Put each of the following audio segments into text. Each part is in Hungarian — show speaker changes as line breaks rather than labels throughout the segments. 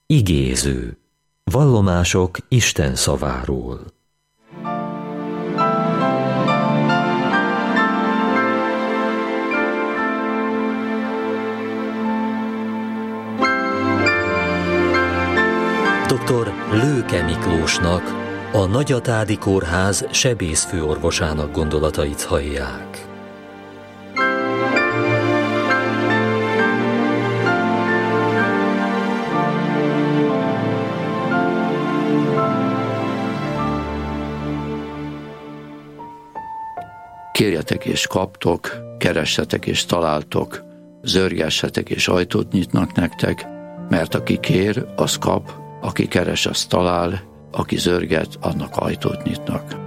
Igéző. Vallomások Isten szaváról. Dr. Lőke Miklósnak, a Nagyatádi Kórház sebészfőorvosának gondolatait hallják.
Kérjetek és kaptok, keressetek és találtok, zörgessetek és ajtót nyitnak nektek, mert aki kér, az kap, aki keres, az talál, aki zörget, annak ajtót nyitnak.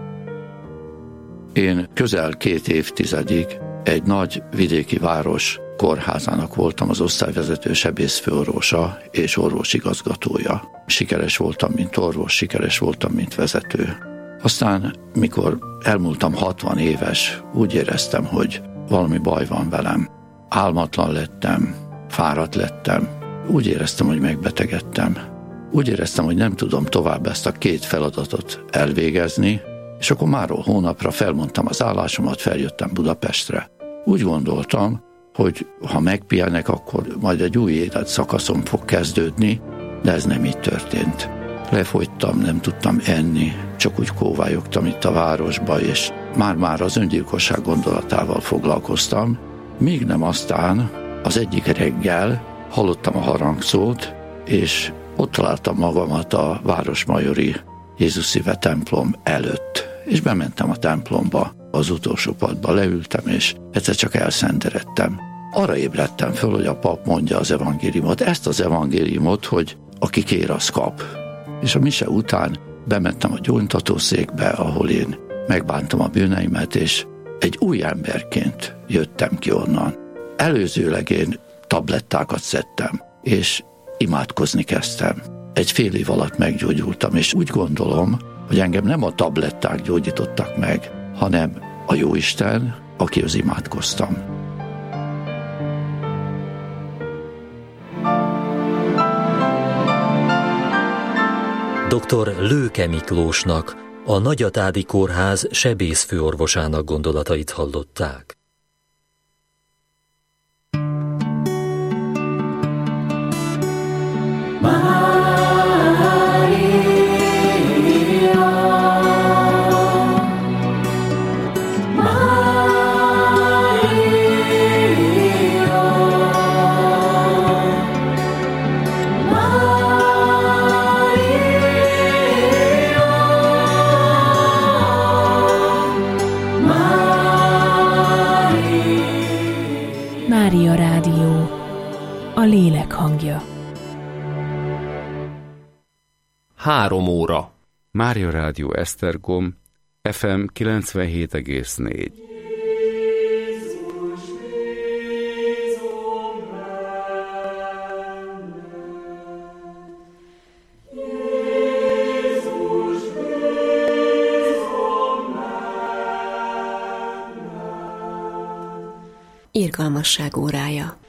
Én közel 2 évtizedig egy nagy vidéki város kórházának voltam az osztályvezető sebészfőorvosa és orvosigazgatója. Sikeres voltam, mint orvos, sikeres voltam, mint vezető. Aztán, mikor elmúltam 60 éves, úgy éreztem, hogy valami baj van velem. Álmatlan lettem, fáradt lettem, úgy éreztem, hogy megbetegedtem. Úgy éreztem, hogy nem tudom tovább ezt a 2 feladatot elvégezni, és akkor máról hónapra felmondtam az állásomat, feljöttem Budapestre. Úgy gondoltam, hogy ha megpihenek, akkor majd egy új életszakaszom fog kezdődni, de ez nem így történt. Lefogytam, nem tudtam enni, csak úgy kóvályogtam itt a városba, és már az öngyilkosság gondolatával foglalkoztam, míg nem aztán az egyik reggel hallottam a harangszót, és ott találtam magamat a Városmajori Jézus Szíve templom előtt, és bementem a templomba, az utolsó padba leültem, és egyszer csak elszenderedtem. Arra ébredtem föl, hogy a pap mondja az evangéliumot, ezt az evangéliumot, hogy aki kér, az kap. És a mise után bementem a gyóntatószékbe, ahol én megbántam a bűneimet, és egy új emberként jöttem ki onnan. Előzőleg én tablettákat szedtem, és imádkozni kezdtem. Egy fél év alatt meggyógyultam, és úgy gondolom, hogy engem nem a tabletták gyógyítottak meg, hanem a Jóisten, akihoz imádkoztam.
Dr. Lőke Miklósnak, a Nagyatádi Kórház sebészfőorvosának gondolatait hallották.
Mária Rádió, a lélek hangja.
3 óra.
Mária Rádió Esztergom, FM 97,4.
Irgalmasság órája.